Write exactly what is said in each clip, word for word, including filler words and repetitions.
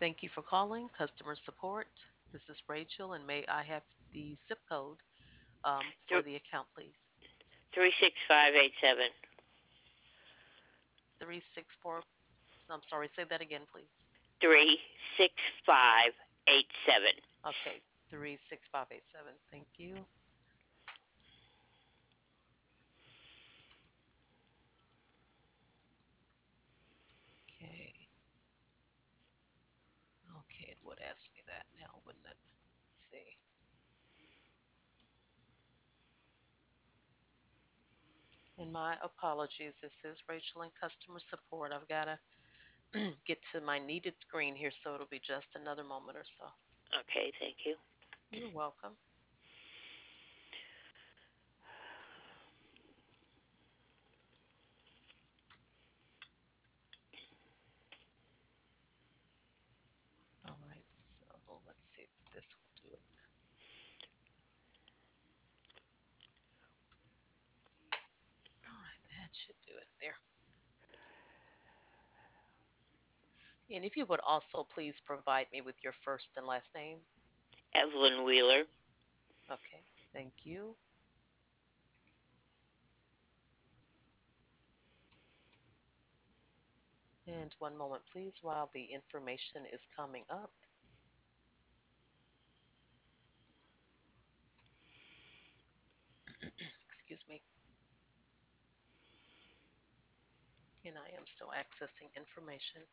Thank you for calling customer support. This is Rachel, and may I have the zip code um, for Th- the account, please? three six five eight seven. three six four. I'm sorry, say that again, please. Three six five eight seven. Okay, three six five eight seven. Thank you. Okay, okay, it would ask me that now, wouldn't it? Let's see. And my apologies. This is Rachel in customer support. I've got to get to my needed screen here, so it'll be just another moment or so. Okay, thank you. You're welcome. All right, so let's see if this will do it. All right, that should do it there. And if you would also please provide me with your first and last name. Evelyn Wheeler. Okay, thank you. And one moment, please, while the information is coming up. Excuse me. And I am still accessing information.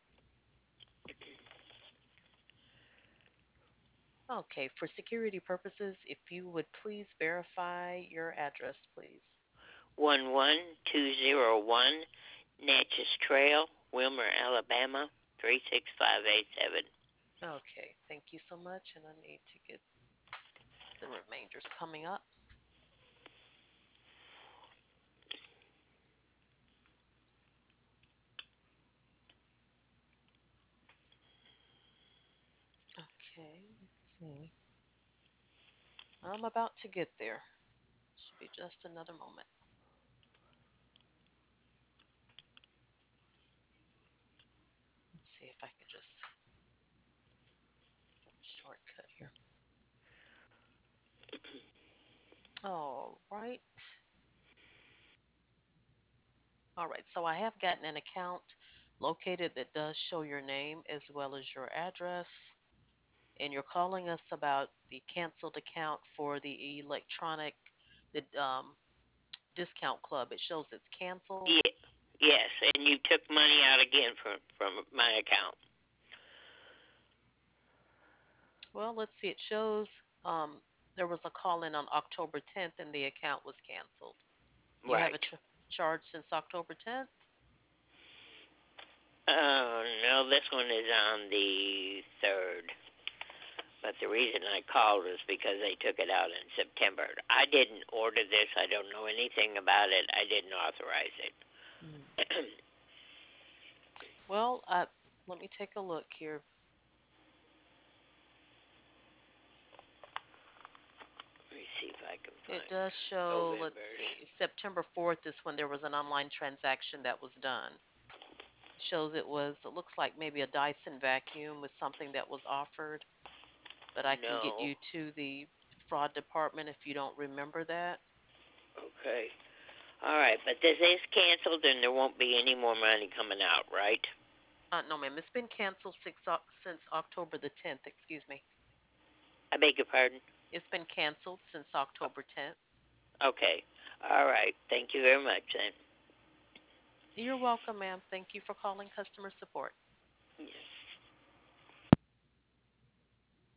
Okay, for security purposes, if you would please verify your address, please. One one two zero one Natchez Trail, Wilmer, Alabama. Three six five eight seven. Okay, thank you so much. And I need to get the remainders coming up. Okay, let's see. I'm about to get there. Should be just another moment. Let's see if I can just shortcut here. All right. All right. So I have gotten an account located that does show your name as well as your address. And you're calling us about the canceled account for the electronic the um, discount club. It shows it's canceled. Yeah, yes, and you took money out again from from my account. Well, let's see. It shows um, there was a call in on October tenth and the account was canceled. You have a Right. ch- charge since October tenth? Oh no, this one is on the third. But the reason I called was because they took it out in September. I didn't order this. I don't know anything about it. I didn't authorize it. Mm. Well, uh, let me take a look here. Let me see if I can It find does show, let's November's. see, September fourth is when there was an online transaction that was done. It shows it was, it looks like maybe a Dyson vacuum was something that was offered, but I can get No. you to the fraud department if you don't remember that. Okay. All right, but this is canceled and there won't be any more money coming out, right? Uh, no, ma'am, it's been canceled six, since October the tenth, excuse me. I beg your pardon? It's been canceled since October tenth. Okay. All right. Thank you very much then. You're welcome, ma'am. Thank you for calling customer support. Yes.